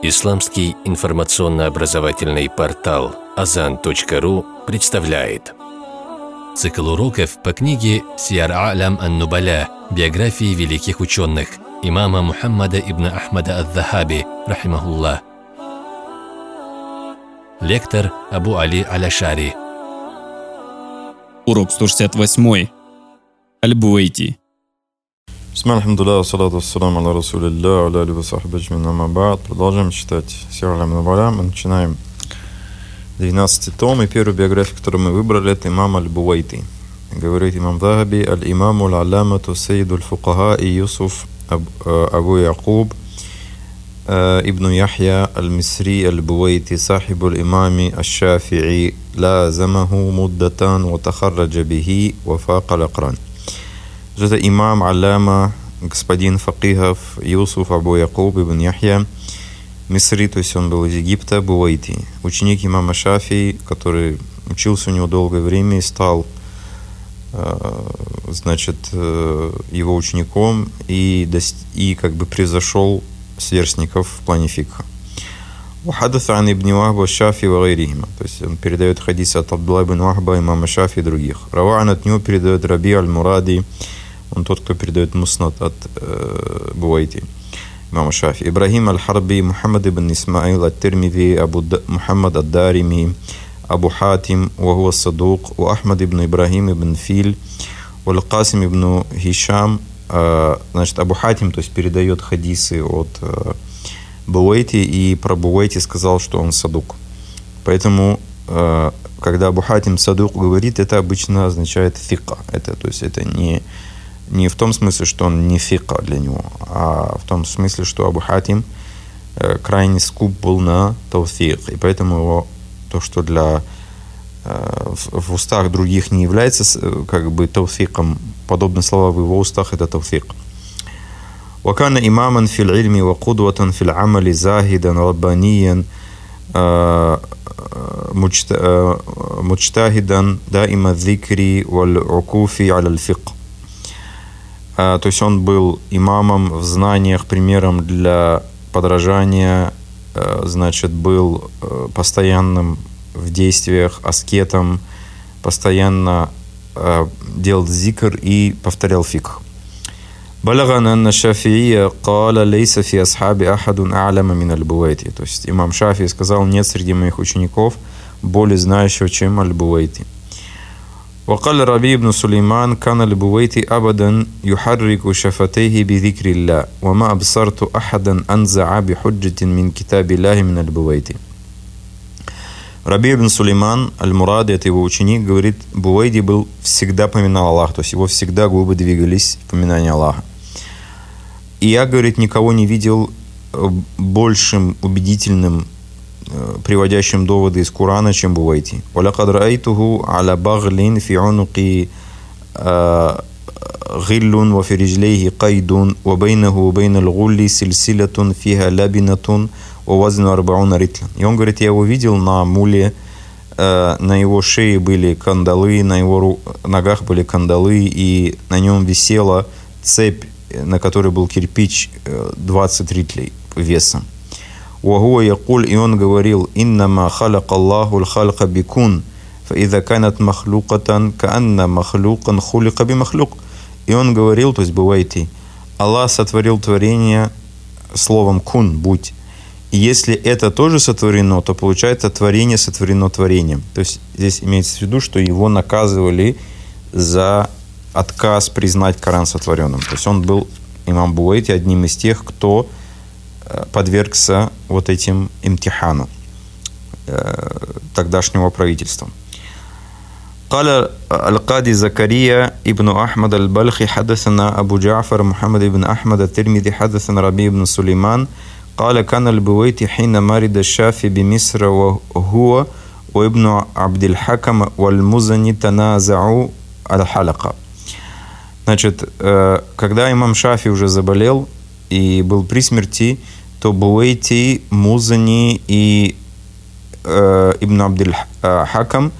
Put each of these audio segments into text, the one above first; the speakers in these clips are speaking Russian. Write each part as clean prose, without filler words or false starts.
Исламский информационно-образовательный портал Azan.ru представляет цикл уроков по книге «Сияр А'лям ан-Нубаля. Биографии великих ученых» имама Мухаммада ибн Ахмада ад-Дахаби, рахимахуллах. Лектор Абу Али Аль-Ашари. Урок 168. Аль-Буэйти. Продолжаем читать Сияр А'лям ан-Нубаля. Мы начинаем 12 том, и первую биографию, которую мы выбрали, это имам Аль-Буэйти. Говорит имам Захаби: аль-имаму аль-алямату сейду аль-фукаха и Юсуф Абу Якуб ибн Яхья аль-Мисри аль-Буэйти сахибу аль-имами аль-Шафи'i лазамаху муддатан ва тахарраджа бихи ва фаqa аль-акран. Это имам алляма, господин факихов Юсуф Абу Якуб ибн Яхья Мисри, то есть он был из Египта, Буэйти, ученик имама Шафии, который учился у него долгое время и стал его учеником и как бы превзошел сверстников в плане фикха. Ухадатха ан ибн Вахба Шафи ва гайрихима, то есть он передает хадисы от Абдулла ибн Вахба, имама Шафи и других. Раваан от него передает Раби аль-Муради, он тот, кто передает муснад от Буэйти, имама Шафи. Ибрахим аль-Харби, Мухаммад ибн Исмаил ат-Тирмизи, Абу Мухаммад ад-Дарими, Абу Хатим, Вахуа Садук, Ахмад ибн Ибрахим ибн Филь, Аль-Касим ибн Хишам. Значит, Абу Хатим, то есть передает хадисы от Буэйти, и про Буэйти сказал, что он садук. Поэтому, когда Абу Хатим садук говорит, это обычно означает фика. То есть это не в том смысле, что он не фика для него, а в том смысле, что Абу Хатим крайне скуп был на тауфик, и поэтому его то, что в устах других не является как бы тауфиком, подобные слова в его устах — это тауфик. وكان إماما في العلم وقدوة في العمل زاهدا ربانيا مجتهدا دائم الذكر والعكوف على الفقه. То есть он был имамом в знаниях, примером для подражания, значит, был постоянным в действиях, аскетом, постоянно делал зикр и повторял фикх. Балагана анна Шафи'ия каля лейса фи асхаби ахадун а'ляма мин аль-Буэйти. То есть имам Шафии сказал: нет среди моих учеников более знающего, чем аль-Буэйти. وقال ربيع بن سليمان كان البويتي أبدا يحرك شفتيه بذكر الله وما أبصرت أحدا أنزع بحجة من كتاب الله من البويتي. Раби ибн Сулейман аль-Муради, это его ученик, говорит: Буэйти был всегда поминал Аллах, то есть его всегда губы двигались в поминании Аллаха. И я, говорит, никого не видел большим убедительным, приводящим доводы из Корана, чем Буэйти. وَلَقَدْ رَأَيْتُهُ عَلَى بَغْلٍ فِي عُنُقِ غِلٌّ وَفِي رِجْلَيْهِ قَيْدٌ وَبَيْنَهُ وَبَيْنَ الْغُلِّ سِلْسِلَةٌ فِيهَا لَبِنَةٌ وَوَزْنُ 40 رِطْلًا. И он говорит: я его видел на муле, на его шее были кандалы, на его ногах были кандалы, и на нем висела цепь, на которой был кирпич 20 ритлей весом. وهو يقول, и он говорил: إنما خلق الله الخلق بكون فإذا كانت مخلوقة كأن مخلوقا خلق بمخلوق. И он говорил, то есть Буэйти: Аллах сотворил творение словом кун, будь. И если это тоже сотворено, то получается творение сотворено творением. То есть здесь имеется в виду, что его наказывали за отказ признать Коран сотворенным. То есть он был, имам Буэйти, одним из тех, кто подвергся вот этим имтихану тогдашнего правительства. قال القاضي زكريا ابن أحمد البلخي حدثنا أبو جعفر محمد بن أحمد الترمذي حدثنا ربيع بن سليمان قال كان البويتي حين مرض الشافعي بمصر وهو وابن عبد الحكم والمزني تنازعوا الحلقة. Значит, когда имам Шафи уже заболел и был при смерти, то Буэйти, Музани и Ибн Абдиль-Хакам,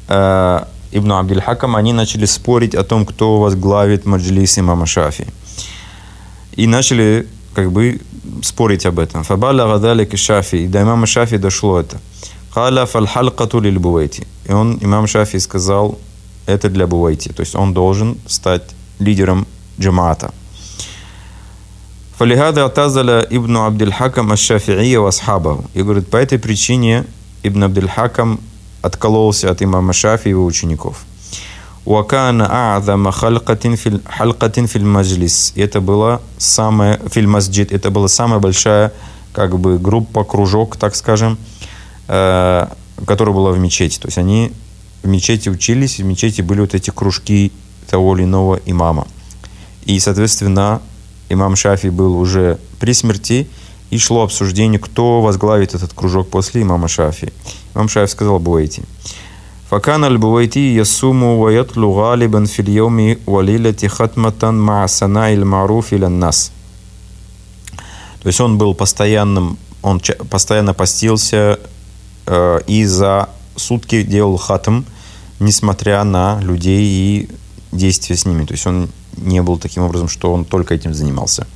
они начали спорить о том, кто возглавит маджлис имама Шафи. И начали как бы спорить об этом. Фабалага далика Шафи, и до имама Шафи дошло это. Халя фальхалкату лиль Бувайти. И имам Шафи сказал, это для Бувайти. То есть он должен стать лидером джамаата. Фалихада атазаля ибн Абдиль-Хакам аш-Шафи'ия ва асхабаху. И говорит, по этой причине Ибн Абдиль-Хакам откололся от имама Шафи и его учеников. Уакана а'зама халкатин фил маджлис. Это была самая фил масджид. Это была самая большая, как бы, группа, кружок, так скажем, которая была в мечети. То есть они в мечети учились, в мечети были вот эти кружки того или иного имама. И, соответственно, имам Шафи был уже при смерти, и шло обсуждение, кто возглавит этот кружок после имама Шафи. Имам Шафи сказал Бувайти. «Факан аль-Бувайти ясуму ва ятлу галибан фил йоми валилати хатматан ма санаиль маруф илян нас». То есть он постоянно постился и за сутки делал хатм, несмотря на людей и действия с ними. То есть он не был таким образом, что он только этим занимался.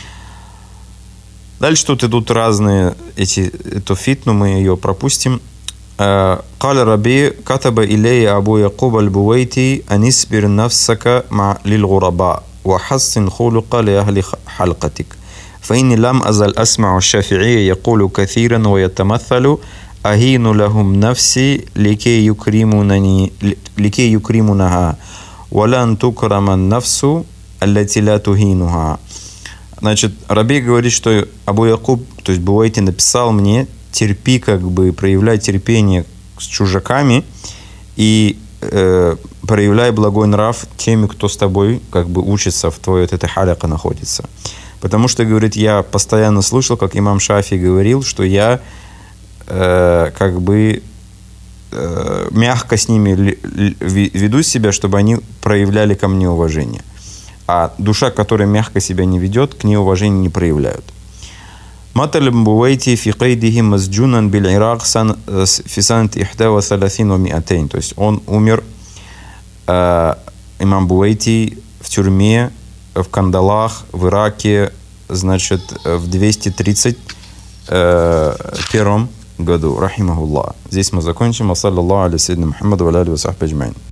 Дальше тут идут разные эту фитну, мы ее пропустим. قال ربي كتب إلي أبو يعقوب البويتي أن اصبر نفسك للغرباء وحسن خلق لأهل حلقتك فإني لم أزل أسمع الشافعي يقول كثيرا ويتمثل أهين لهم نفسي لكي يكرمونها ولن تكرم النفس التي لا تهينها. Значит, Раби говорит, что Абу Якуб, то есть Бувайти, написал мне: терпи, как бы проявляй терпение с чужаками и проявляй благой нрав теми, кто с тобой как бы учится, в твоей вот этой халяка находится. Потому что, говорит, я постоянно слышал, как имам Шафи говорил, что я как бы мягко с ними веду себя, чтобы они проявляли ко мне уважение. А душа, которая мягко себя не ведет, к ней уважения не проявляют. Маталь Бувайти фи кайдихи масджунан биль Ирак фи санат 31 ва 200. То есть он умер, имам Бувайти, в тюрьме, в кандалах, в Ираке, значит, в 231 году. Рахимахуллах. Здесь мы закончим. Саллаллаху алейhi ва саллям Мухаммаду ва алейхи ва сахбихи аджмаин.